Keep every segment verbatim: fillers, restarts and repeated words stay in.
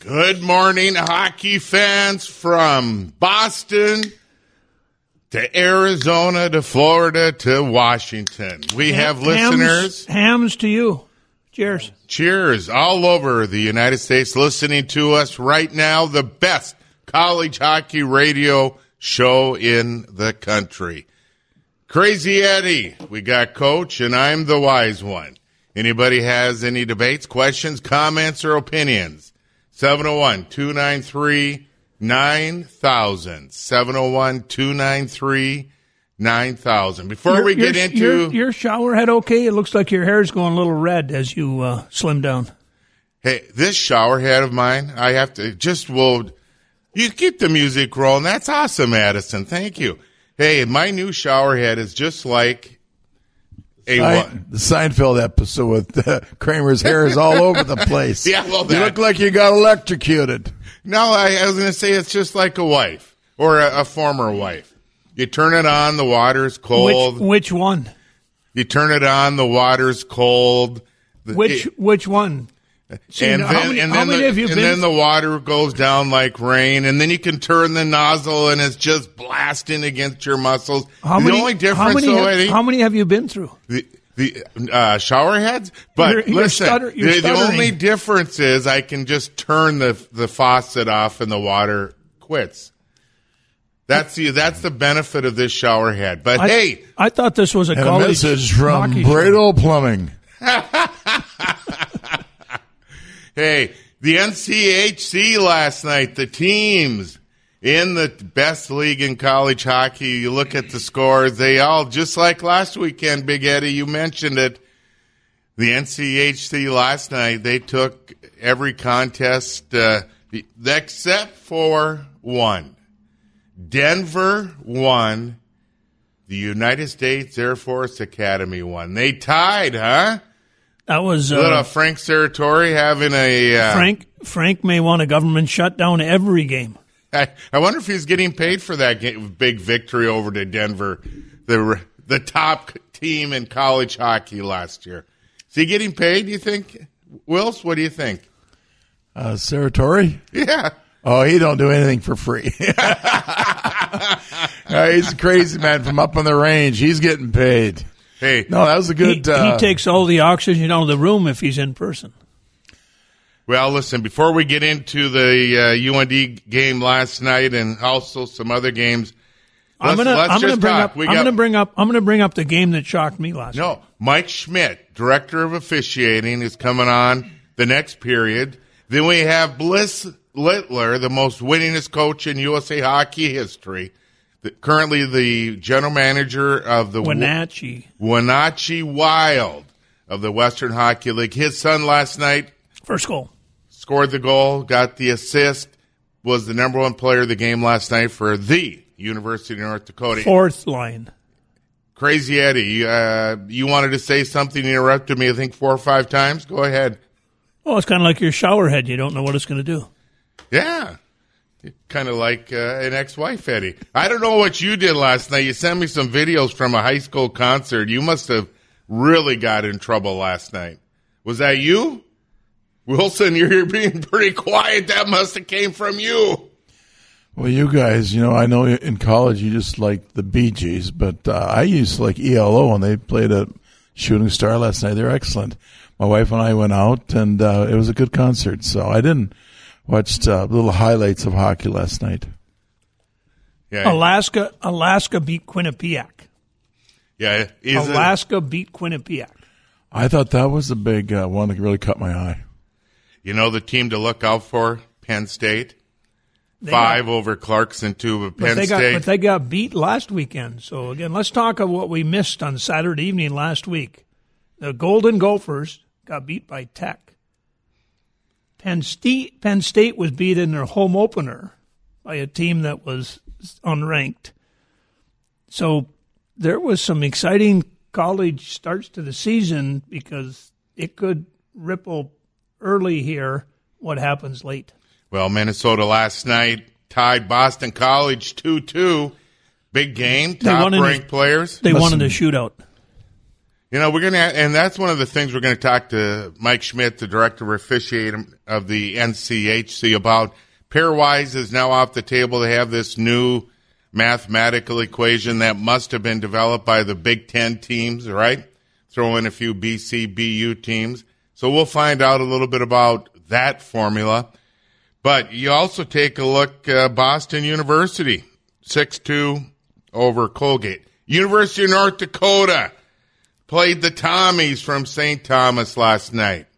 Good morning, hockey fans from Boston to Arizona to Florida to Washington. We have hams, listeners. Hams to you. Cheers. Cheers. All over the United States listening to us right now. The best college hockey radio show in the country. Crazy Eddie, we got Coach, and I'm the wise one. Anybody has any debates, questions, comments, or opinions? seven oh one, two nine three, nine thousand. seven oh one, two nine three, nine thousand. Before your, we get your, into... Your, your shower head okay? It looks like your hair's going a little red as you uh, slim down. Hey, this shower head of mine, I have to... Just will... You keep the music rolling. That's awesome, Addison. Thank you. Hey, my new shower head is just like... A Sein, the Seinfeld episode with uh, Kramer's hair is all over the place. Yeah, well, that, you look like you got electrocuted. No, I, I was going to say it's just like a wife or a, a former wife. You turn it on, the water's cold. Which, which one? You turn it on, the water's cold. The, which it, which one? See, and how then, many, and, how then many the, have you and been then the water goes down like rain, and then you can turn the nozzle, and it's just blasting against your muscles. How the many, only difference, how many, though, have, Eddie, how many have you been through? The, the uh, shower heads? But you're, you're listen, stutter, you're the, the stuttering. only difference is I can just turn the the faucet off, and the water quits. That's the that's the benefit of this shower head. But I, hey, I thought this was a And a college message from hockey Bradle Plumbing. hey, the N C H C last night, the teams in the best league in college hockey. You look at the scores; they all just like last weekend. Big Eddie, you mentioned it. The N C H C last night, they took every contest uh, except for one. Denver won. The United States Air Force Academy won. They tied, huh? That was uh, Little Frank Serratori having a... Uh, Frank Frank may want a government shutdown every game. I, I wonder if he's getting paid for that game, big victory over to Denver, the the top team in college hockey last year. Is he getting paid, do you think? Wills, what do you think? Uh, Serratori? Yeah. Oh, he don't do anything for free. uh, he's a crazy man from up on the range. He's getting paid. Hey, no, that was a good. He, uh, he takes all the oxygen out of the room if he's in person. Well, listen, before we get into the uh, U N D game last night and also some other games, I'm let's, gonna, let's I'm just gonna bring talk. up. We I'm got, gonna bring up. I'm gonna bring up the game that shocked me last No, night. Mike Schmidt, director of officiating, is coming on the next period. Then we have Bliss Littler, the most winningest coach in U S A hockey history, the, currently the general manager of the Wenatchee Wenatchee Wild of the Western Hockey League. His son last night first goal. Scored the goal, got the assist, was the number one player of the game last night for the University of North Dakota. Fourth line. Crazy Eddie, uh, you wanted to say something, you interrupted me, I think, four or five times. Go ahead. Well, it's kind of like your shower head. You don't know what it's going to do. Yeah. Kind of like uh, an ex-wife, Eddie. I don't know what you did last night. You sent me some videos from a high school concert. You must have really got in trouble last night. Was that you? Wilson, you're being pretty quiet. That must have came from you. Well, you guys, you know, I know in college you just like the Bee Gees, but uh, I used to like E L O, and they played at Shooting Star last night. They're excellent. My wife and I went out, and uh, it was a good concert. So I didn't watch uh, little highlights of hockey last night. Yeah, Alaska, Alaska beat Quinnipiac. Yeah, is Alaska it, beat Quinnipiac. I thought that was the big uh, one that really caught my eye. You know the team to look out for? Penn State. They Five got, over Clarkson, two of Penn but they State. Got, but they got beat last weekend. So, again, let's talk about what we missed on Saturday evening last week. The Golden Gophers got beat by Tech. Penn State, Penn State was beat in their home opener by a team that was unranked. So there was some exciting college starts to the season because it could ripple early here what happens late. Well, Minnesota last night tied Boston College two two. Big game, top-ranked players. They Listen, won in the shootout. You know, we're going to, and that's one of the things we're going to talk to Mike Schmidt, the director of officiating of the N C H C, about. Pairwise is now off the table. They have this new mathematical equation that must have been developed by the Big Ten teams, right? Throw in a few B C, B U teams. So we'll find out a little bit about that formula. But you also take a look, uh, Boston University, six two over Colgate. University of North Dakota played the Tommies from Saint Thomas last night.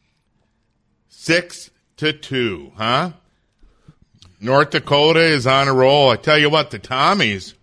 Six to two, huh? North Dakota is on a roll. I tell you what, the Tommies,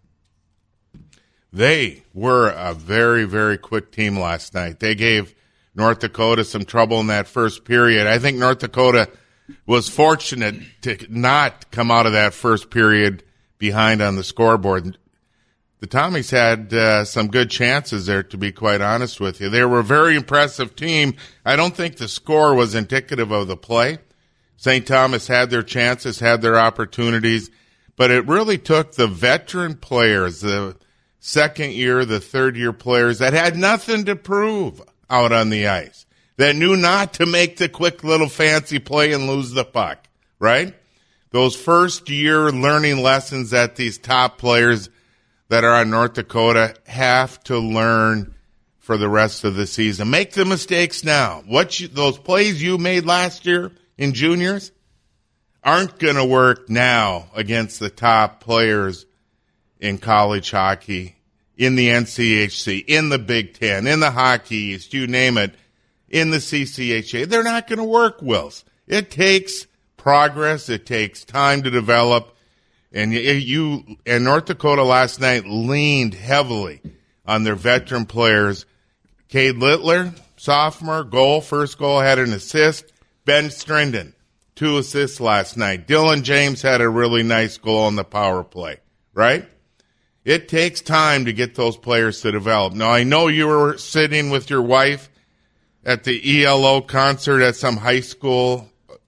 they were a very, very quick team last night. They gave North Dakota some trouble in that first period. I think North Dakota was fortunate to not come out of that first period behind on the scoreboard. The Tommies had uh, some good chances there, to be quite honest with you. They were a very impressive team. I don't think the score was indicative of the play. Saint Thomas had their chances, had their opportunities, but it really took the veteran players, the second year, the third year players that had nothing to prove out on the ice, that knew not to make the quick little fancy play and lose the puck, right? Those first year learning lessons that these top players that are on North Dakota have to learn for the rest of the season. Make the mistakes now. What you, those plays you made last year in juniors aren't going to work now against the top players in college hockey, in the N C H C, in the Big Ten, in the Hockey East, you name it, in the C C H A. They're not going to work, Wills. It takes progress. It takes time to develop. And you and North Dakota last night leaned heavily on their veteran players. Cade Littler, sophomore, goal, first goal, had an assist. Ben Strindon, two assists last night. Dylan James had a really nice goal on the power play, right? It takes time to get those players to develop. Now, I know you were sitting with your wife at the E L O concert at some high school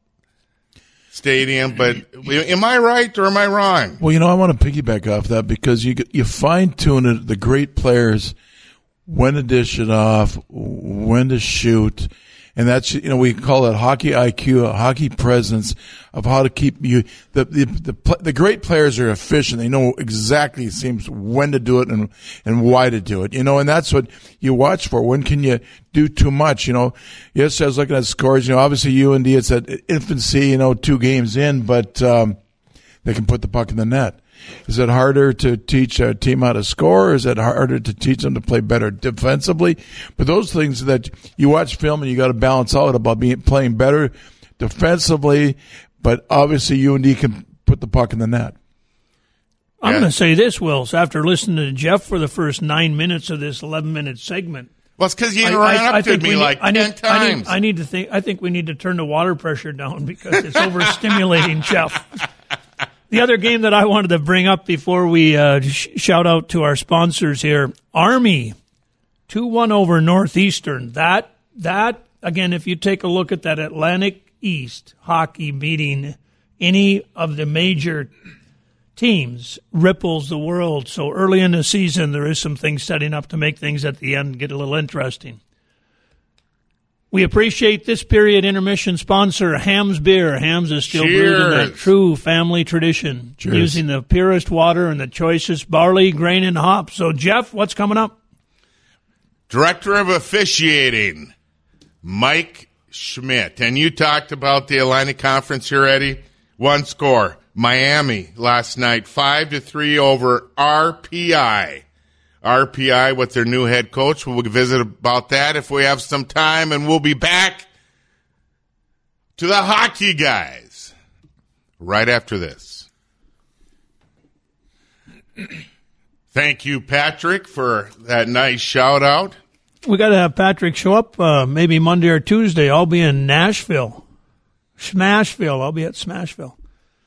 stadium, but am I right or am I wrong? Well, you know, I want to piggyback off that because you you fine-tune it, the great players, when to dish it off, when to shoot, and that's, you know, we call it hockey I Q, a hockey presence of how to keep you. The the the, the great players are efficient. They know exactly, it seems, when to do it and and why to do it. You know, and that's what you watch for. When can you do too much? You know, yes, I was looking at scores. You know, obviously U N D, it's at infancy. You know, two games in, but um, they can put the puck in the net. Is it harder to teach a team how to score, or is it harder to teach them to play better defensively? But those things that you watch film and you got to balance out about being playing better defensively, but obviously U N D can put the puck in the net. I'm yeah. going to say this, Wills, after listening to Jeff for the first nine minutes of this eleven-minute segment. Well, it's because you interrupted me need, like I ten need, times. I need, I need to think. I think we need to turn the water pressure down because it's overstimulating Jeff. The other game that I wanted to bring up before we uh, sh- shout out to our sponsors here, Army, two one over Northeastern. That, that again, if you take a look at that Atlantic East hockey beating any of the major teams, ripples the world. So early in the season, there is some things setting up to make things at the end get a little interesting. We appreciate this period intermission sponsor, Ham's Beer. Ham's is still brewed in that true family tradition, Cheers. Using the purest water and the choicest barley, grain, and hops. So, Jeff, what's coming up? Director of Officiating, Mike Schmidt. And you talked about the Atlantic Conference here, Eddie. One score, Miami last night, five to three over R P I. R P I with their new head coach. We'll visit about that if we have some time, and we'll be back to the hockey guys right after this. Thank you, Patrick, for that nice shout-out. We got to have Patrick show up uh, maybe Monday or Tuesday. I'll be in Nashville. Smashville. I'll be at Smashville.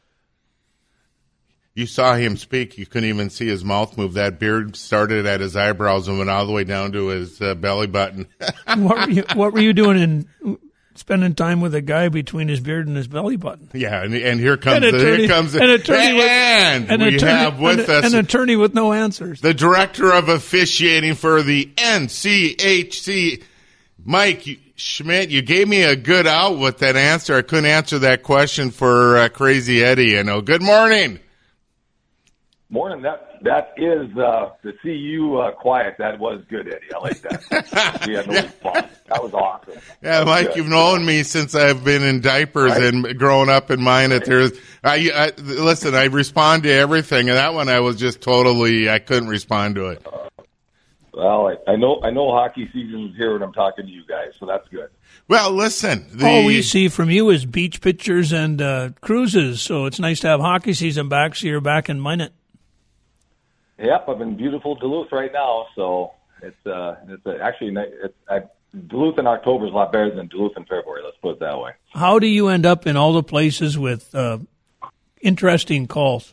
You saw him speak. You couldn't even see his mouth move. That beard started at his eyebrows and went all the way down to his uh, belly button. what, were you, what were you doing in spending time with a guy between his beard and his belly button. Yeah, and, and here comes An attorney, here comes an attorney with, and an we attorney, have with an, us an attorney with no answers. the director of officiating for the N C H C, Mike Schmidt. You gave me a good out with that answer. I couldn't answer that question for uh, Crazy Eddie. You know. Good morning. Morning. That that is uh, to see you uh, quiet. That was good, Eddie. I like that. We had no response. That was awesome. Yeah, was Mike, good. you've known me since I've been in diapers Right. and growing up in mine. That there's, I, I listen. I respond to everything, and that one I was just totally. I couldn't respond to it. Well, I, I know I know hockey season's here when I'm talking to you guys, so that's good. Well, listen. The, All we see from you is beach pictures and uh, cruises, so it's nice to have hockey season back, so you're back in Minot. Yep, I'm in beautiful Duluth right now, so it's uh, it's uh, actually ni- it's, I, Duluth in October is a lot better than Duluth in February. Let's put it that way. How do you end up in all the places with uh, interesting calls?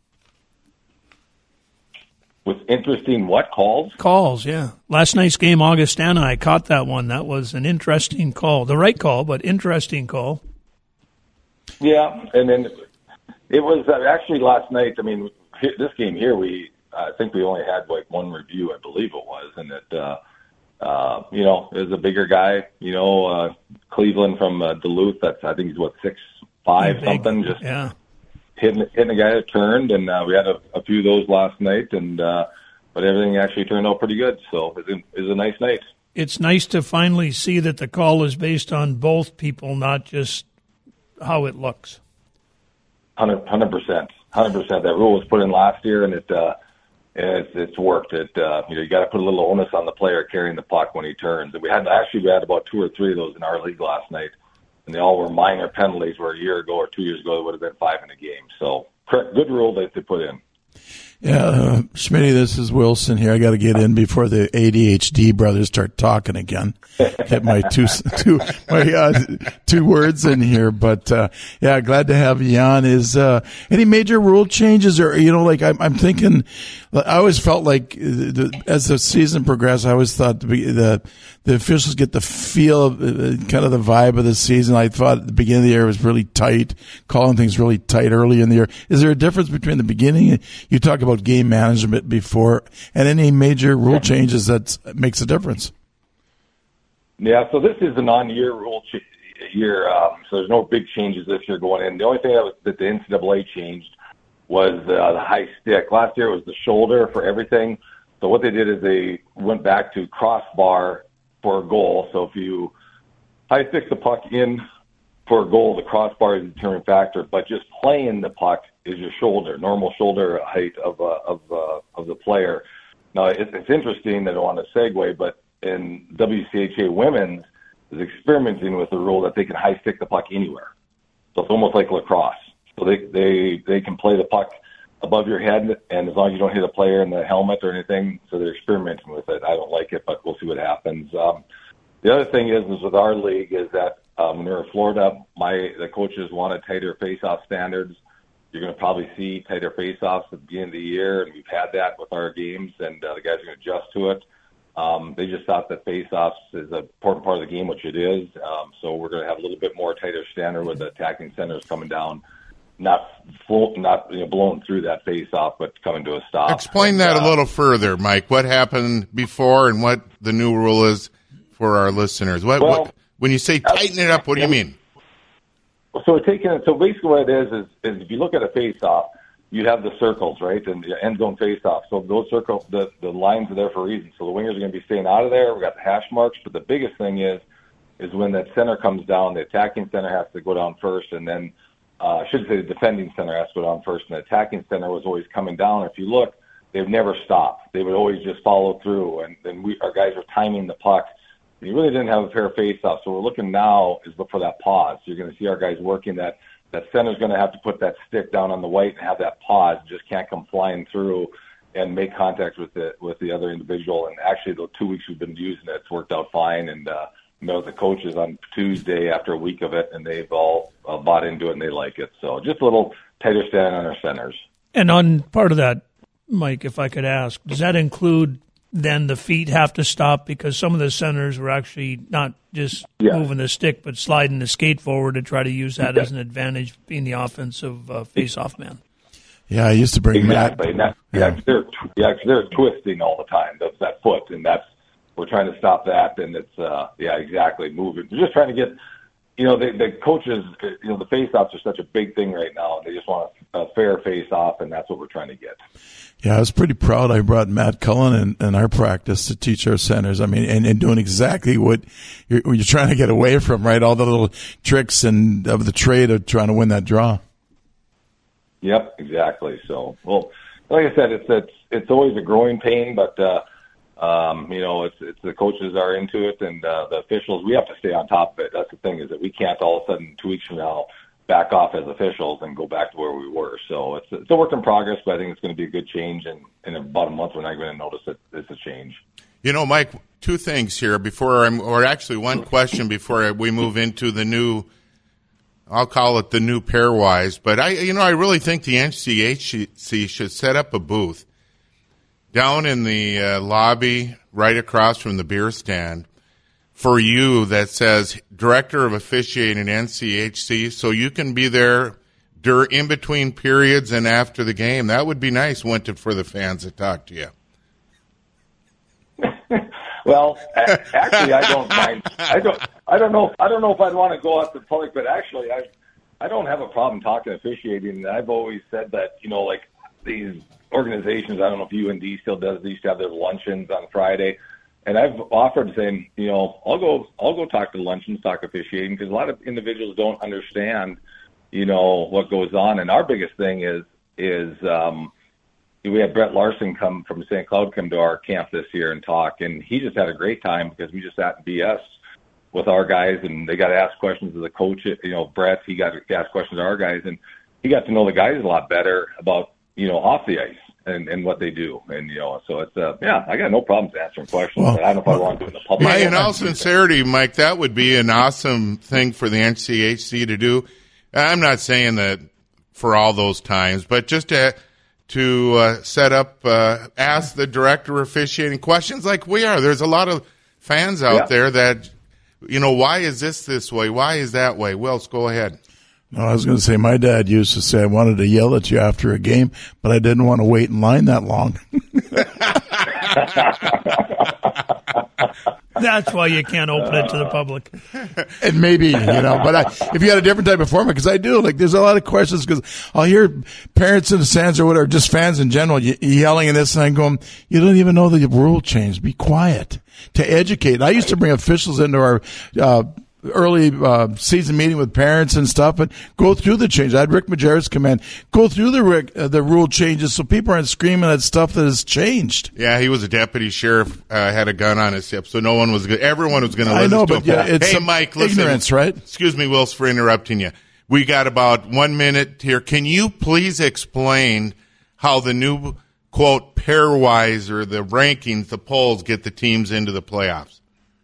With interesting what calls? Calls, yeah. Last night's game, Augustana, I caught that one. That was an interesting call. The right call, but interesting call. Yeah, and then it was uh, actually last night. I mean, he- this game here, we I think we only had like one review, I believe it was, and it, uh, uh, you know, it was a bigger guy, you know, uh, Cleveland from uh, Duluth. That's I think he's what six five Big, something, just yeah. hitting hitting a guy that turned, and uh, we had a, a few of those last night, and uh, but everything actually turned out pretty good. So it was a, it was a nice night. It's nice to finally see that the call is based on both people, not just how it looks. Hundred percent, hundred percent. That rule was put in last year, and it uh, it's it's worked. It uh, you know you got to put a little onus on the player carrying the puck when he turns. And we had actually we had about two or three of those in our league last night, and they all were minor penalties. Where a year ago or two years ago it would have been five in a game. So correct, good rule that they put in. Yeah, uh, Schmitty, this is Wilson here. I got to get in before the A D H D brothers start talking again. Get my two two my uh, two words in here, but uh, yeah, glad to have you on. Is uh, any major rule changes, or you know, like I'm, I'm thinking, I always felt like the, the, as the season progressed, I always thought the the, the officials get the feel of uh, kind of the vibe of the season. I thought at the beginning of the year was really tight, calling things really tight early in the year. Is there a difference between the beginning? You talk about game management before, and any major rule changes that makes a difference? Yeah, so this is a non-year rule ch- year, um, so there's no big changes this year going in. The only thing that, was, that the N C double A changed was uh, the high stick. Last year it was the shoulder for everything. So what they did is they went back to crossbar for a goal. So if you high stick the puck in for a goal, the crossbar is the determining factor, but just playing the puck is your shoulder, normal shoulder height of uh, of uh, of the player. Now it, it's interesting. I don't want to segue, but in W C H A women's is experimenting with the rule that they can high stick the puck anywhere. So it's almost like lacrosse. So they they they can play the puck above your head, and as long as you don't hit a player in the helmet or anything, so they're experimenting with it. I don't like it, but we'll see what happens. Um, the other thing is, is with our league is that um, when we were in Florida, my the coaches wanted tighter face-off standards. You're going to probably see tighter face-offs at the beginning of the year, and we've had that with our games, and uh, the guys are going to adjust to it. Um, they just thought that face-offs is an important part of the game, which it is. Um, so we're going to have a little bit more tighter standard with the attacking centers coming down, not full, not you know, blowing through that face-off, but coming to a stop. Explain that and, a uh, little further, Mike. What happened before and what the new rule is for our listeners? What, Well, what when you say tighten it up, what do you mean? So we're taking it. So basically, what it is is, is if you look at a face-off, you have the circles, right, and the end zone face-off. So those circles, the the lines are there for a reason. So the wingers are going to be staying out of there. We got the hash marks, but the biggest thing is is when that center comes down, the attacking center has to go down first, and then uh, I should say the defending center has to go down first, and the attacking center was always coming down. If you look, they've never stopped. They would always just follow through, and then we our guys were timing the puck. You really didn't have a pair of face-offs. So we're looking now is look for that pause. You're going to see our guys working that. That center's going to have to put that stick down on the white and have that pause. Just can't come flying through and make contact with the with the other individual. And actually, the two weeks we've been using it, it's worked out fine. And uh, met with the coaches on Tuesday after a week of it, and they've all uh, bought into it and they like it. So just a little tighter stand on our centers. And on part of that, Mike, if I could ask, does that include then the feet have to stop because some of the centers were actually not just Yeah. moving the stick, but sliding the skate forward to try to use that as an advantage, being the offensive uh, face-off man. Yeah, I used to bring Exactly. And Matt. that, yeah, 'cause they're yeah, 'cause they're twisting all the time. That's that foot, and that's we're trying to stop that. And it's uh, yeah, exactly, moving. We're just trying to get, you know, the, the coaches. You know, the face-offs are such a big thing right now. They just want a fair face-off, and that's what we're trying to get. Yeah, I was pretty proud. I brought Matt Cullen in, in our practice to teach our centers. I mean, and, and doing exactly what you're, what you're trying to get away from, right? All the little tricks and of the trade of trying to win that draw. Yep, exactly. So, well, like I said, it's it's it's always a growing pain, but uh, um, you know, it's it's the coaches are into it, and uh, the officials. We have to stay on top of it. That's the thing, is that we can't all of a sudden two weeks from now back off as officials and go back to where we were. So it's it's a work in progress, but I think it's going to be a good change, and in about a month we're not going to notice that it's a change. You know, Mike, two things here before I'm, or actually one question before we move into the new, I'll call it the new pairwise, but I, you know, I really think the N C H C should set up a booth down in the uh, lobby right across from the beer stand for you that says Director of Officiating N C H C, so you can be there dur- in between periods and after the game. That would be nice, wouldn't it, for the fans to talk to you? Well, a- actually, I don't mind. I don't. I don't know. I don't know if I'd want to go out to the public, but actually, I, I don't have a problem talking officiating. I've always said that, you know, like these organizations. I don't know if U N D still does. They used to have their luncheons on Friday, and I've offered saying, you know, I'll go. I'll go talk to luncheons, talk officiating, because a lot of individuals don't understand, you know, what goes on. And our biggest thing is is. Um, We had Brett Larson come from Saint Cloud come to our camp this year and talk, and he just had a great time because we just sat and B S with our guys, and they got to ask questions of the coach. You know, Brett, he got to ask questions of our guys, and he got to know the guys a lot better about, you know, off the ice and, and what they do. And, you know, so it's, uh, yeah, I got no problems answering questions, Well, but I don't know if I want to do it in the public. Yeah, in all sincerity, Mike, that would be an awesome thing for the N C H C to do. I'm not saying that for all those times, but just to to uh, set up, uh, ask the director of officiating questions like we are. There's a lot of fans out Yeah. there that, you know, why is this this way? Why is that way? Wills, go ahead. No, I was going to say, my dad used to say I wanted to yell at you after a game, but I didn't want to wait in line that long. That's why you can't open it to the public. And maybe, you know, but I, if you had a different type of format, because I do, like, there's a lot of questions, because I'll hear parents in the stands or whatever, just fans in general, ye- yelling at this, and I'm going, you don't even know the rule change. Be quiet. To educate. I used to bring officials into our uh, early uh, season meeting with parents and stuff, and go through the change. I had Rick Majerus come in, go through the Rick, uh, the rule changes, so people aren't screaming at stuff that has changed. Yeah, he was a deputy sheriff, uh, had a gun on his hip, so no one was good. Everyone was going to I listen know, to but him. yeah, it's hey, some Mike, listen. ignorance, right? Excuse me, Wills, for interrupting you. We got about one minute here. Can you please explain how the new, quote, pairwise, or the rankings, the polls, get the teams into the playoffs?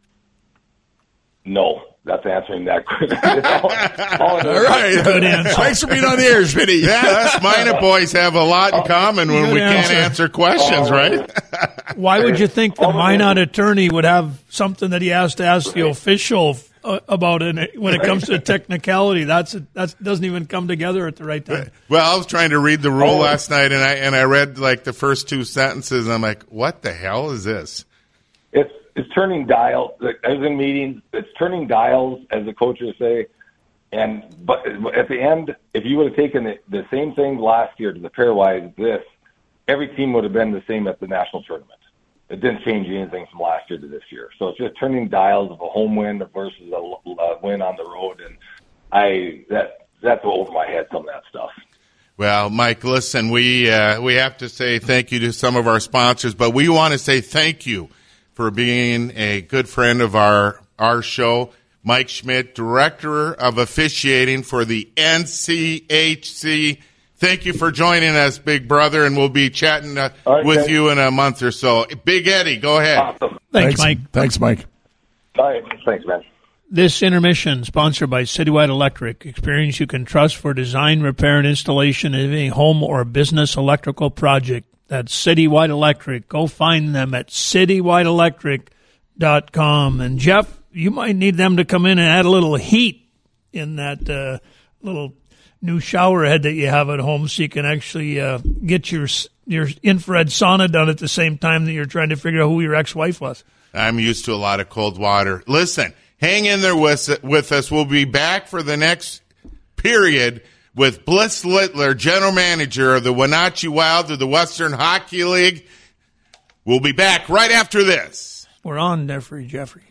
No, that's answering that question. all, all All right. Good answer. Thanks for being on the air, Smitty. Yeah, us Minot boys have a lot in common when Good we can't answer. answer questions, Oh. right? Why would you think the All the Minot way- attorney would have something that he has to ask the official uh, about it when it comes to technicality? That's that doesn't even come together at the right time. Well, I was trying to read the rule Oh. last night, and I and I read like the first two sentences, and I'm like, what the hell is this? It's it's turning dials. Like, I was in meetings. It's turning dials, as the coaches say. And but at the end, if you would have taken the, the same thing last year to the pairwise, this every team would have been the same at the national tournament. It didn't change anything from last year to this year. So it's just turning dials of a home win versus a, a win on the road, and I that that's over my head, some of that stuff. Well, Mike, listen, we uh, we have to say thank you to some of our sponsors, but we want to say thank you for being a good friend of our our show. Mike Schmidt, Director of Officiating for the N C H C. Thank you for joining us, big brother, and we'll be chatting uh, All right, with guys. you in a month or so. Big Eddie, go ahead. Awesome. Thanks, Mike. Thanks, Mike. All right. Thanks, man. This intermission sponsored by Citywide Electric. Experience you can trust for design, repair, and installation of any home or business electrical project. That's Citywide Electric. Go find them at citywide electric dot com. And Jeff, you might need them to come in and add a little heat in that uh, little new shower head that you have at home, so you can actually uh, get your your infrared sauna done at the same time that you're trying to figure out who your ex-wife was. I'm used to a lot of cold water. Listen, hang in there with, with us. We'll be back for the next period with Bliss Littler, general manager of the Wenatchee Wild of the Western Hockey League. We'll be back right after this. We're on there for you, Jeffrey.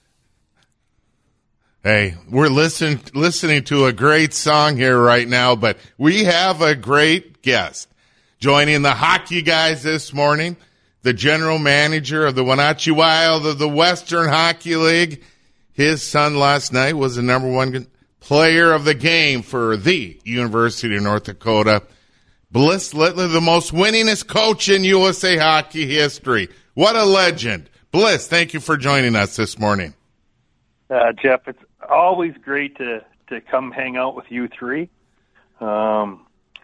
Hey, we're listening listening to a great song here right now, but we have a great guest joining the hockey guys this morning, the general manager of the Wenatchee Wild of the Western Hockey League. His son last night was the number one player of the game for the University of North Dakota. Bliss Littler, the most winningest coach in U S A hockey history. What a legend. Bliss, thank you for joining us this morning. Uh, Jeff, it's always great to, to come hang out with you three. Um,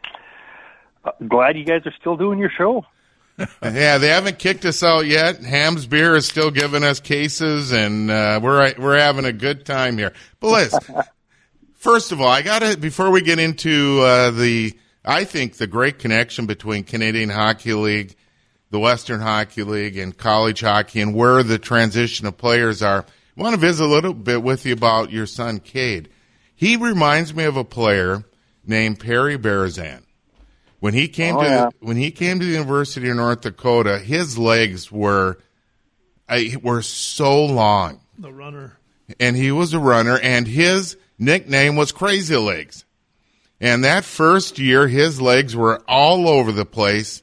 glad you guys are still doing your show. Yeah, they haven't kicked us out yet. Ham's Beer is still giving us cases, and uh, we're we're having a good time here. Bliss, first of all, I got to, before we get into uh, the, I think, the great connection between Canadian Hockey League, the Western Hockey League, and college hockey, and where the transition of players are, I want to visit a little bit with you about your son, Cade. He reminds me of a player named Perry Berezan. When he came oh, to yeah. the, when he came to the University of North Dakota, his legs were uh, were so long. The runner. And he was a runner, and his nickname was Crazy Legs. And that first year, his legs were all over the place,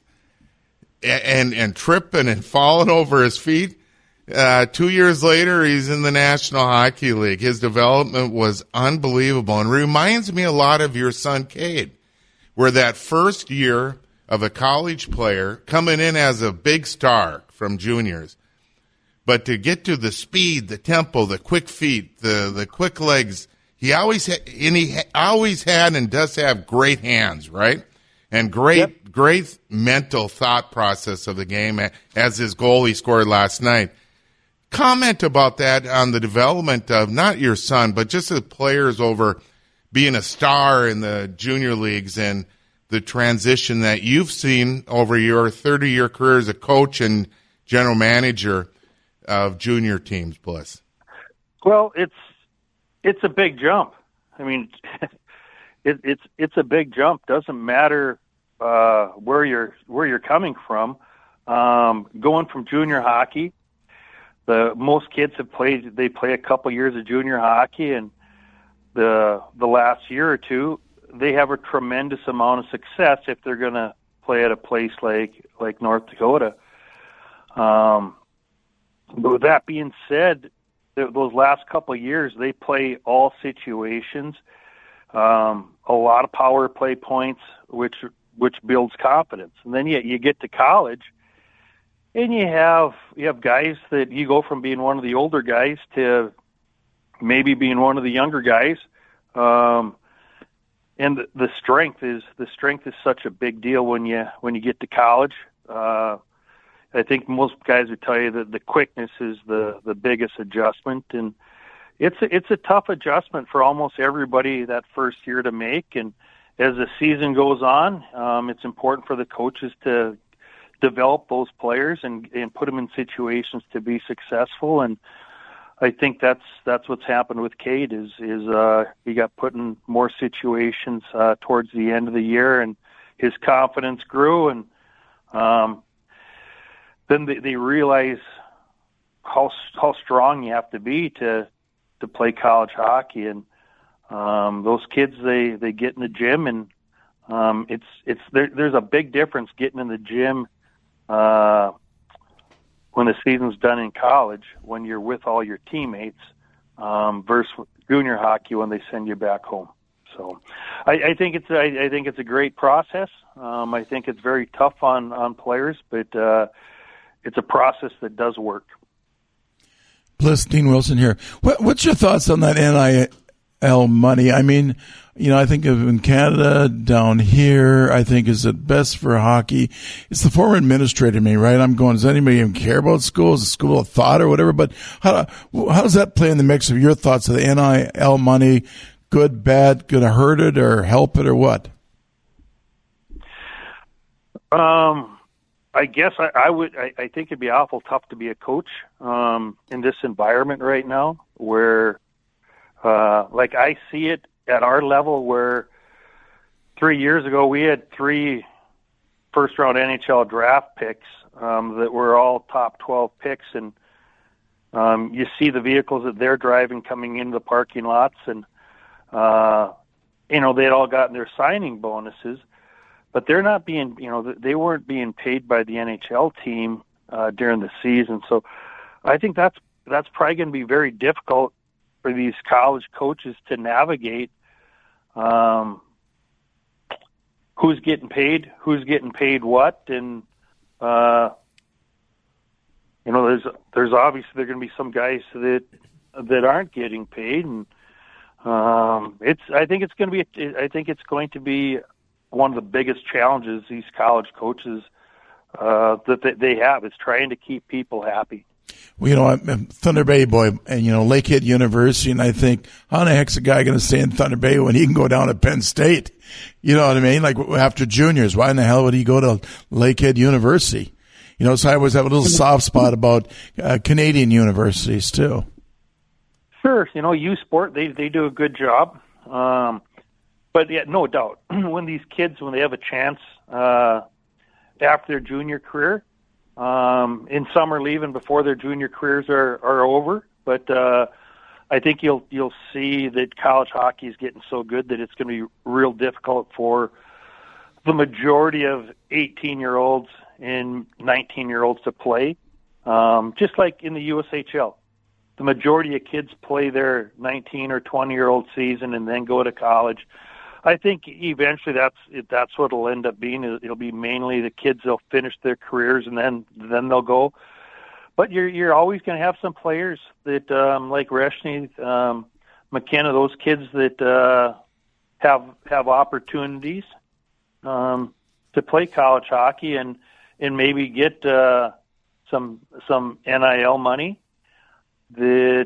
and and, and tripping and falling over his feet. Uh, two years later, he's in the National Hockey League. His development was unbelievable and reminds me a lot of your son, Cade, where that first year of a college player coming in as a big star from juniors, but to get to the speed, the tempo, the quick feet, the, the quick legs, he always ha- and he ha- always had and does have great hands, right? And great, yep. great mental thought process of the game, as his goal he scored last night. Comment about that on the development of not your son, but just the players over being a star in the junior leagues and the transition that you've seen over your thirty-year career as a coach and general manager of junior teams, Bliss. Well, it's it's a big jump. I mean, it, it's it's a big jump. Doesn't matter uh, where you're where you're coming from. Um, going from junior hockey, the most kids have played. They play a couple years of junior hockey, and the the last year or two, they have a tremendous amount of success if they're going to play at a place like like North Dakota. Um, but with that being said, th- those last couple of years, they play all situations, um, a lot of power play points, which which builds confidence. And then you you get to college, and you have you have guys that you go from being one of the older guys to maybe being one of the younger guys, um, and the, the strength is the strength is such a big deal when you when you get to college. Uh, I think most guys would tell you that the quickness is the, the biggest adjustment, and it's a, it's a tough adjustment for almost everybody that first year to make. And as the season goes on, um, it's important for the coaches to develop those players and, and put them in situations to be successful. And I think that's that's what's happened with Cade is is uh, he got put in more situations uh, towards the end of the year, and his confidence grew, and um, then they, they realize how how strong you have to be to to play college hockey. And um, those kids, they, they get in the gym, and um, it's it's there, there's a big difference getting in the gym uh, when the season's done in college, when you're with all your teammates, um, versus junior hockey when they send you back home. So I, I think it's I, I think it's a great process. Um, I think it's very tough on, on players, but uh, it's a process that does work. Bliss, Dean Wilson here. What, what's your thoughts on that N I L money. I mean, you know, I think of in Canada, down here, I think is it best for hockey. It's the former administrator in me, right? I'm going, does anybody even care about school? Is it school of thought or whatever? But how, how does that play in the mix of your thoughts of the N I L money? Good, bad, going to hurt it or help it or what? Um, I guess I, I would, I, I think it'd be awful tough to be a coach, um, in this environment right now where, uh, like I see it at our level where three years ago we had three first round N H L draft picks, um, that were all top twelve picks. And, um, you see the vehicles that they're driving coming into the parking lots and, uh, you know, they'd all gotten their signing bonuses, but they're not being, you know, they weren't being paid by the N H L team, uh, during the season. So I think that's, that's probably going to be very difficult for these college coaches to navigate, um, who's getting paid, who's getting paid what, and uh, you know, there's there's obviously there are going to be some guys that that aren't getting paid, and um, it's I think it's going to be I think it's going to be one of the biggest challenges these college coaches uh, that they have is trying to keep people happy. Well, you know, I'm Thunder Bay boy, and you know, Lakehead University, and I think, how the heck's a guy going to stay in Thunder Bay when he can go down to Penn State? You know what I mean? Like after juniors, why in the hell would he go to Lakehead University? You know, so I always have a little soft spot about uh, Canadian universities too. Sure, you know, U Sport they they do a good job, um, but yeah, no doubt when these kids when they have a chance uh, after their junior career. Um, in some are leaving before their junior careers are, are over, but uh, I think you'll you'll see that college hockey is getting so good that it's going to be real difficult for the majority of eighteen-year-olds and nineteen-year-olds to play. Um, just like in the U S H L, the majority of kids play their nineteen or twenty-year-old season and then go to college. I think eventually that's that's what it'll end up being. It'll be mainly the kids that'll finish their careers and then then they'll go. But you're you're always going to have some players that um, like Reshny, um, McKenna, those kids that uh, have have opportunities um, to play college hockey and and maybe get uh, some some N I L money. That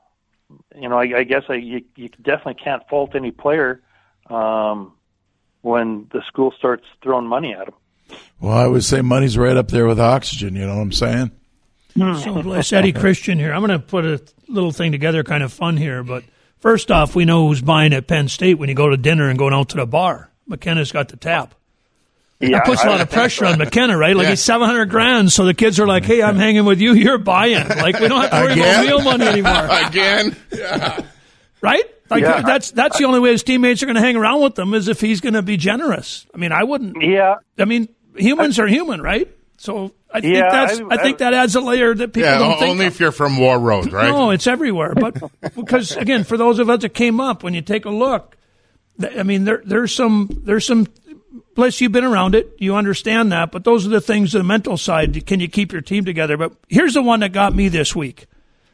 you know, I, I guess I you, you definitely can't fault any player. Um, when the school starts throwing money at them. Well, I would say money's right up there with oxygen. You know what I'm saying? So, bless Eddie Christian here. I'm going to put a little thing together, kind of fun here. But first off, we know who's buying at Penn State when you go to dinner and going out to the bar. McKenna's got the tap. Yeah, that puts a lot of pressure on McKenna, right? Like yeah. He's seven hundred grand, so the kids are like, "Hey, I'm hanging with you. You're buying." Like we don't have to worry Again? about meal money anymore. Again, yeah. Right? Like yeah. that's that's the only way his teammates are going to hang around with him is if he's going to be generous. I mean, I wouldn't. Yeah. I mean, humans are human, right? So I think yeah, that's I, I think that adds a layer that people yeah, don't think. Only of. if you're from War Road, right? No, it's everywhere. But because again, for those of us that came up, when you take a look, I mean, there there's some there's some. Bless, you've been around it, you understand that. But those are the things, the mental side. Can you keep your team together? But here's the one that got me this week.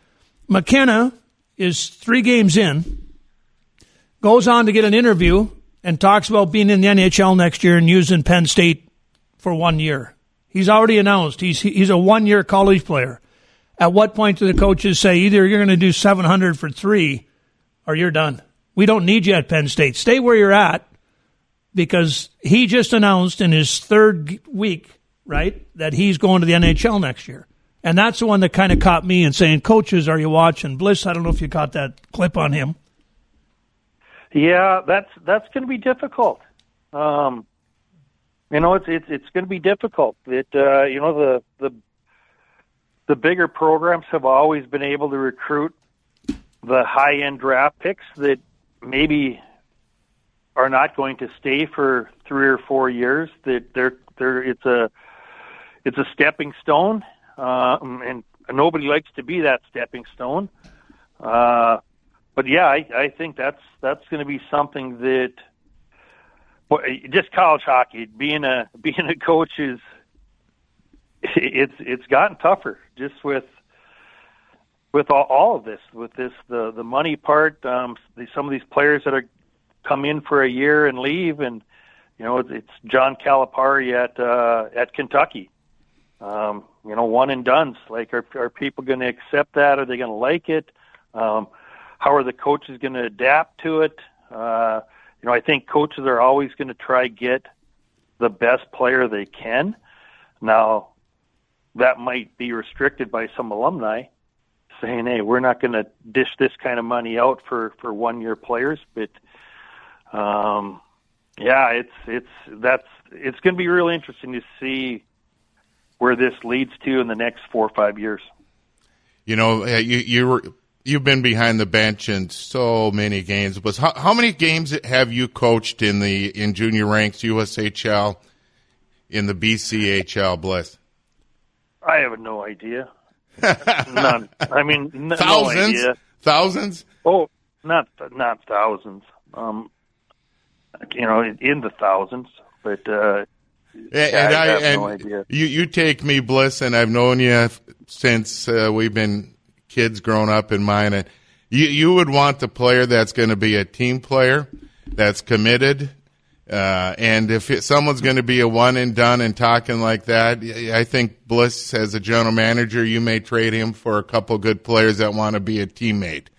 McKenna is three games in. Goes on to get an interview and talks about being in the N H L next year and using Penn State for one year. He's already announced he's he's a one-year college player. At what point do the coaches say either you're going to do seven hundred for three or you're done? We don't need you at Penn State. Stay where you're at because he just announced in his third week, right, that he's going to the N H L next year. And that's the one that kind of caught me and saying, coaches, are you watching? Bliss, I don't know if you caught that clip on him. Yeah, that's that's going to be difficult. Um, you know, it's it's it's going to be difficult. It uh, you know the the the bigger programs have always been able to recruit the high end draft picks that maybe are not going to stay for three or four years. That they're they're it's a it's a stepping stone, uh, and nobody likes to be that stepping stone. Uh, But yeah, I, I think that's that's going to be something that, well, just college hockey. Being a being a coach is it's it's gotten tougher just with with all, all of this, with this the the money part, um, the, some of these players that are come in for a year and leave, and you know it's, it's John Calipari at uh, at Kentucky. Um, you know, one and dones. Like, are are people going to accept that? Are they going to like it? Um, how are the coaches going to adapt to it? Uh, you know, I think coaches are always going to try get the best player they can. Now, that might be restricted by some alumni saying, hey, we're not going to dish this kind of money out for, for one-year players. But, um, yeah, it's it's that's it's going to be really interesting to see where this leads to in the next four or five years. You know, you you were you've been behind the bench in so many games. Was how, how many games have you coached in the in junior ranks, U S H L, in the B C H L, Bliss? I have no idea. None. I mean, n- thousands, no idea. thousands. Oh, not not thousands. Um, you know, in the thousands, but. Uh, And, yeah, and I, I, have and no idea. You, you take me, Bliss, and I've known you since uh, we've been kids growing up in mine. And you, you would want the player that's going to be a team player, that's committed. Uh, and if it, someone's going to be a one and done and talking like that, I think Bliss, as a general manager, you may trade him for a couple good players that want to be a teammate.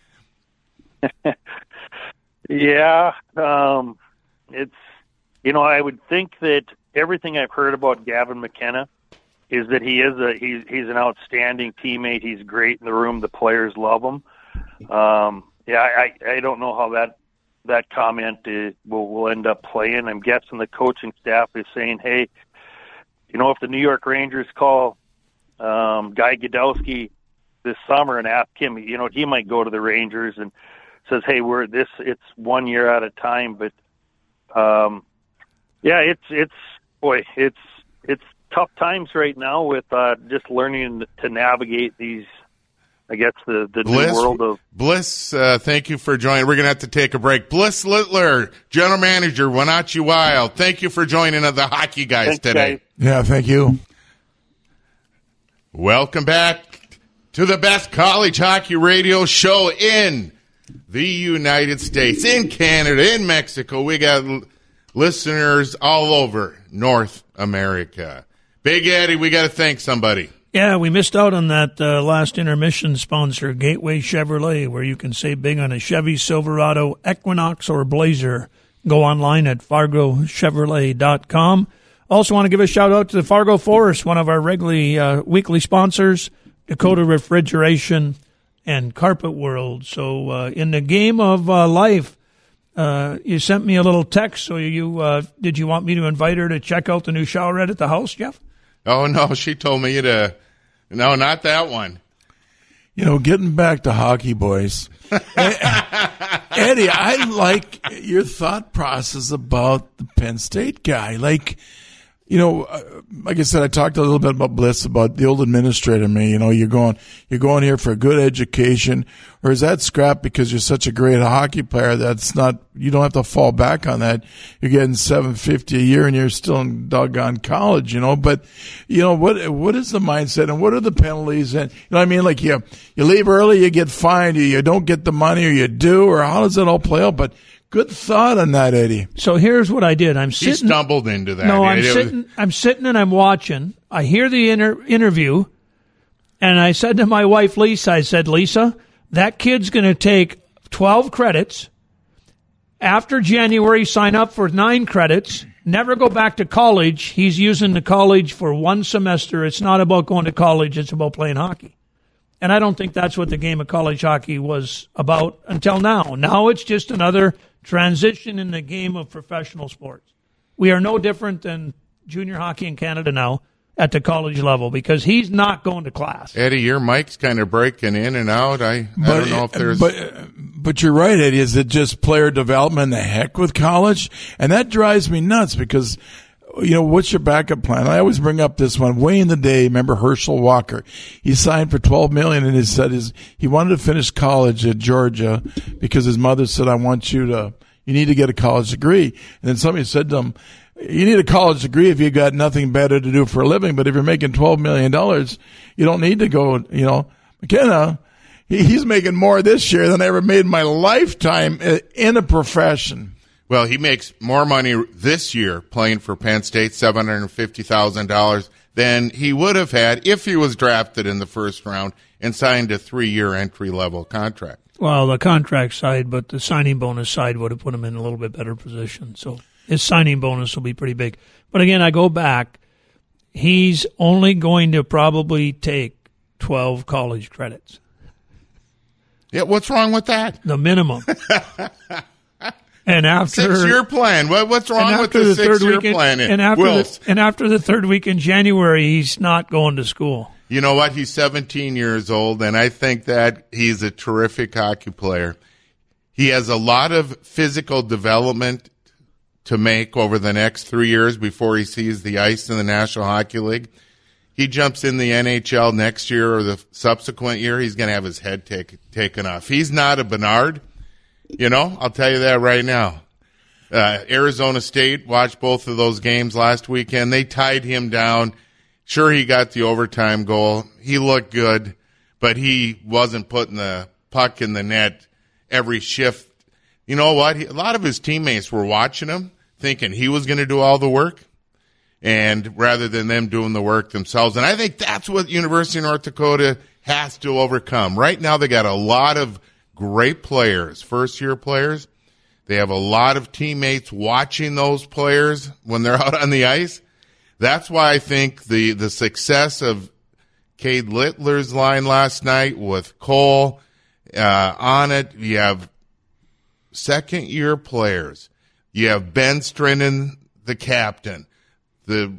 yeah, um, it's you know I would think that. Everything I've heard about Gavin McKenna is that he is a he's he's an outstanding teammate. He's great in the room. The players love him. Um, yeah, I, I don't know how that that comment is, will will end up playing. I'm guessing the coaching staff is saying, hey, you know, if the New York Rangers call um, Guy Godowski this summer and ask him, you know, he might go to the Rangers and says, hey, we're this. It's one year at a time, but um, yeah, it's it's. Boy, it's it's tough times right now with uh, just learning to navigate these, I guess, the, the Bliss, new world of... Bliss, uh, thank you for joining. We're going to have to take a break. Bliss Littler, General Manager, Wenatchee Wild, thank you for joining the Hockey Guys Thanks, today. guys. Yeah, thank you. Welcome back to the best college hockey radio show in the United States, in Canada, in Mexico. We got listeners all over North America. Big Eddie, we got to thank somebody. Yeah, we missed out on that uh, last intermission sponsor, Gateway Chevrolet, where you can save big on a Chevy, Silverado, Equinox, or Blazer. Go online at fargo chevrolet dot com. Also want to give a shout-out to the Fargo Forest, one of our regularly uh, weekly sponsors, Dakota Refrigeration and Carpet World. So uh, in the game of uh, life, Uh, you sent me a little text, so you uh, did you want me to invite her to check out the new showerette at the house, Jeff? Oh, no, she told me to, no, not that one. You know, getting back to hockey, boys. Eddie, I like your thought process about the Penn State guy. Like, you know, like I said, I talked a little bit about Bliss, about the old administrator me. You know, you're going, you're going here for a good education, or is that scrap because you're such a great hockey player that's not, you don't have to fall back on that. You're getting seven fifty a year and you're still in doggone college, you know. But, you know, what what is the mindset and what are the penalties? And, you know what I mean? Like, you, you leave early, you get fined, or you don't get the money, or you do, or how does it all play out? But good thought on that, Eddie. So here's what I did. I'm He sitting. stumbled into that. No, I'm It was- sitting. I'm sitting and I'm watching. I hear the inter- interview, and I said to my wife Lisa, I said, Lisa, that kid's going to take twelve credits. After January, sign up for nine credits. Never go back to college. He's using the college for one semester. It's not about going to college. It's about playing hockey. And I don't think that's what the game of college hockey was about until now. Now it's just another transition in the game of professional sports. We are no different than junior hockey in Canada now at the college level because he's not going to class. Eddie, your mic's kind of breaking in and out. I, I But, don't know if there's... But, but you're right, Eddie. Is it just player development, the heck with college? And that drives me nuts because, you know, what's your backup plan? I always bring up this one. Way in the day, remember Herschel Walker? He signed for twelve million dollars and he said his, he wanted to finish college at Georgia because his mother said, I want you to, you need to get a college degree. And then somebody said to him, you need a college degree if you got nothing better to do for a living. But if you're making twelve million dollars, you don't need to go, you know, McKenna, he, he's making more this year than I ever made in my lifetime in a profession. Well, he makes more money this year playing for Penn State, seven hundred fifty thousand dollars, than he would have had if he was drafted in the first round and signed a three-year entry-level contract. Well, the contract side, but the signing bonus side would have put him in a little bit better position. So his signing bonus will be pretty big. But again, I go back. He's only going to probably take twelve college credits. Yeah, what's wrong with that? The minimum. And after six-year plan. What, what's wrong with the, the six-year plan? And after the, and after the third week in January, he's not going to school. You know what? He's seventeen years old, and I think that he's a terrific hockey player. He has a lot of physical development to make over the next three years before he sees the ice in the National Hockey League. He jumps in the N H L next year or the subsequent year, he's going to have his head take, taken off. He's not a Bernard. You know, I'll tell you that right now. Uh, Arizona State watched both of those games last weekend. They tied him down. Sure, he got the overtime goal. He looked good, but he wasn't putting the puck in the net every shift. You know what? He, a lot of his teammates were watching him, thinking he was going to do all the work, and rather than them doing the work themselves. And I think that's what University of North Dakota has to overcome. Right now, they got a lot of great players, first-year players. They have a lot of teammates watching those players when they're out on the ice. That's why I think the, the success of Cade Littler's line last night with Cole uh, on it, you have second-year players. You have Ben Strinnen, the captain. The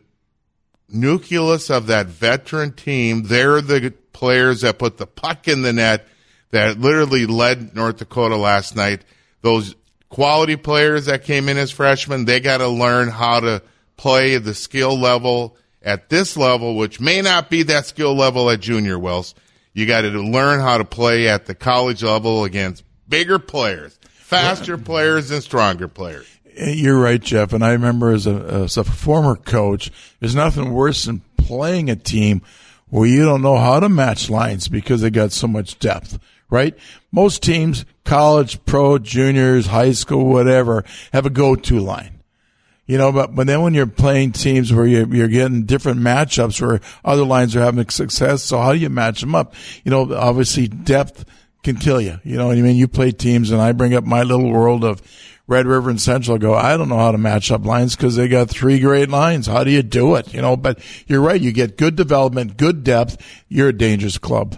nucleus of that veteran team, they're the players that put the puck in the net that literally led North Dakota last night. Those quality players that came in as freshmen, they got to learn how to play the skill level at this level, which may not be that skill level at junior, Wills. You got to learn how to play at the college level against bigger players, faster players, and stronger players. You're right, Jeff. And I remember as a, as a former coach, there's nothing worse than playing a team where you don't know how to match lines because they got so much depth. Right? Most teams, college, pro, juniors, high school, whatever, have a go-to line. You know, but, but then when you're playing teams where you're, you're getting different matchups where other lines are having success, so how do you match them up? You know, obviously depth can kill you. You know what I mean? You play teams, and I bring up my little world of Red River and Central. Go, I don't know how to match up lines because they got three great lines. How do you do it? You know, but you're right. You get good development, good depth. You're a dangerous club.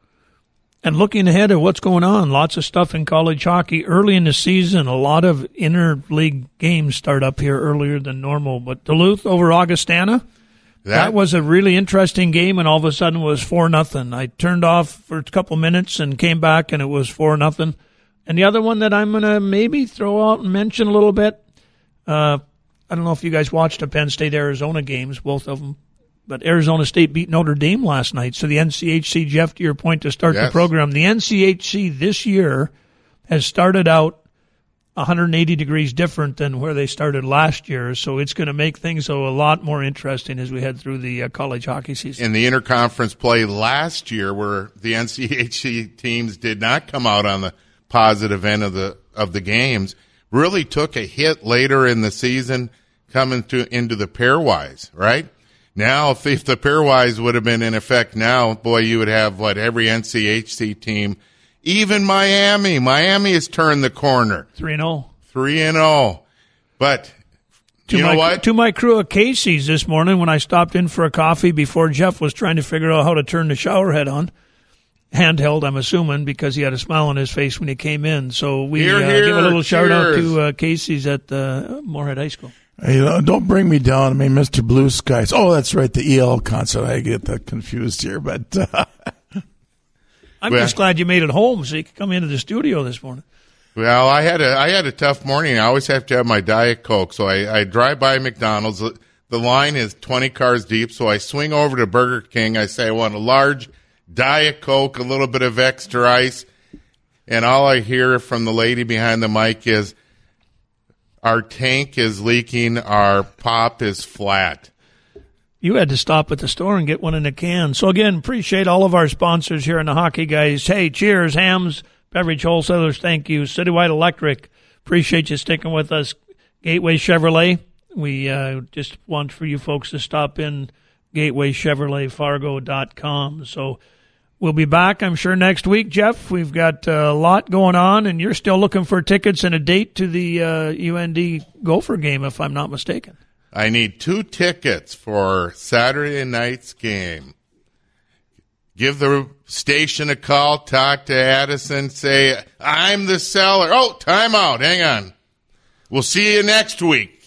And looking ahead at what's going on, lots of stuff in college hockey early in the season. A lot of interleague games start up here earlier than normal. But Duluth over Augustana, that, that was a really interesting game, and all of a sudden it was four nothing. I turned off for a couple minutes and came back, and it was four nothing. And the other one that I'm going to maybe throw out and mention a little bit, uh, I don't know if you guys watched the Penn State-Arizona games, both of them. But Arizona State beat Notre Dame last night. So the N C H C, Jeff, to your point to start yes. the program, the N C H C this year has started out one hundred eighty degrees different than where they started last year. So it's going to make things a lot more interesting as we head through the uh, college hockey season. In the interconference play last year, where the N C H C teams did not come out on the positive end of the of the games, really took a hit later in the season coming to into the pairwise, right? Now, if, if the pairwise would have been in effect now, boy, you would have, what, every N C H C team, even Miami. Miami has turned the corner. three and oh three and oh But, to you my, know what? To my crew of Casey's this morning when I stopped in for a coffee before Jeff was trying to figure out how to turn the shower head on. Handheld, I'm assuming, because he had a smile on his face when he came in. So we here, uh, here, give a little cheers. shout out to uh, Casey's at uh, Moorhead High School. Hey, don't bring me down. I mean, Mister Blue Skies. Oh, that's right, the E L concert. I get that confused here, but uh, I'm well, just glad you made it home so you could come into the studio this morning. Well, I had a I had a tough morning. I always have to have my Diet Coke, so I, I drive by McDonald's. The line is twenty cars deep, so I swing over to Burger King. I say I want a large Diet Coke, a little bit of extra ice, and all I hear from the lady behind the mic is, our tank is leaking, our pop is flat. You had to stop at the store and get one in a can. So, again, appreciate all of our sponsors here in the Hockey Guys. Hey, cheers, Hams, Beverage Wholesalers, thank you. Citywide Electric, appreciate you sticking with us. Gateway Chevrolet, we uh, just want for you folks to stop in gateway chevrolet fargo dot com. So we'll be back, I'm sure, next week, Jeff. We've got a lot going on, and you're still looking for tickets and a date to the uh, U N D Gopher game, if I'm not mistaken. I need two tickets for Saturday night's game. Give the station a call, talk to Addison, say, I'm the seller. Oh, time out. Hang on. We'll see you next week.